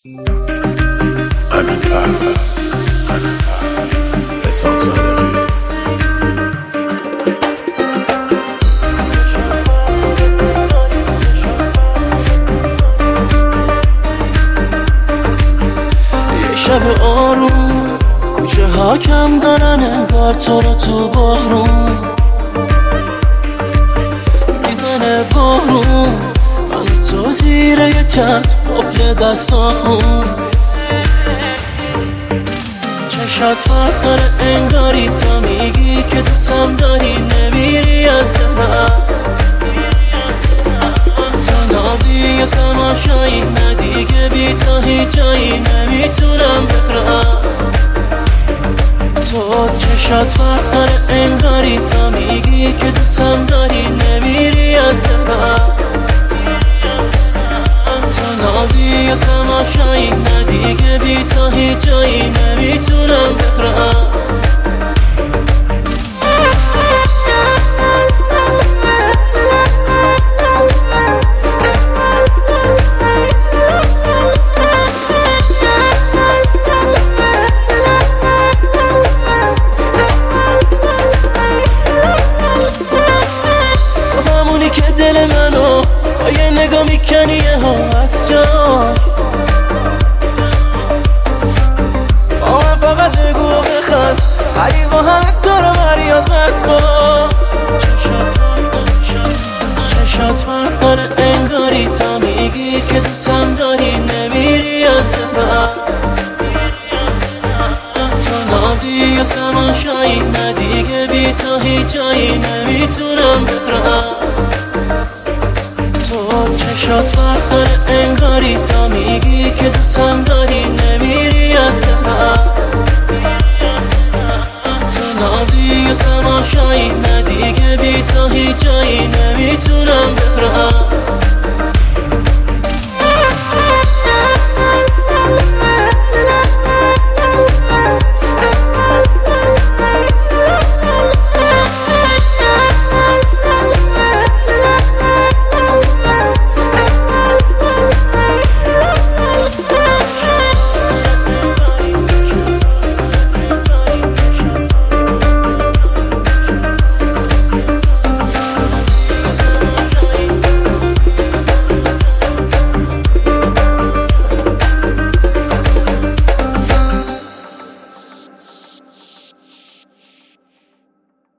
همین فرقه حساب صادقی یه شب آروم کوچه ها کم دارن انگار تو رو تو بارون میزنه بارون من تو زیر یه چتر قفل دستامون چشات فرق داره انگاری تا میگی که دوستم داری نمیری از دلم تا نابی و تماشایی نه دیگه بی تا هیچ جایی نمیتونم برم تو چشات فرق داره انگاری تا میگی که دوستم داری نمیری از دلم تا نابی و تماشایی نه دیگه بی تا هیچ جایی نمیتونم برم که دل منو با یه نگاه میکنی یه ها از جاش با من فقط بگو و بخند علی با همه دارم هریاد من با چشات فرق داره انگاری تا میگی که دوستم داری نمیری از دلم تو نابی و تماشایی نه دیگه بی تا هیچ جایی نمیتونم برم تو چشات فرق داره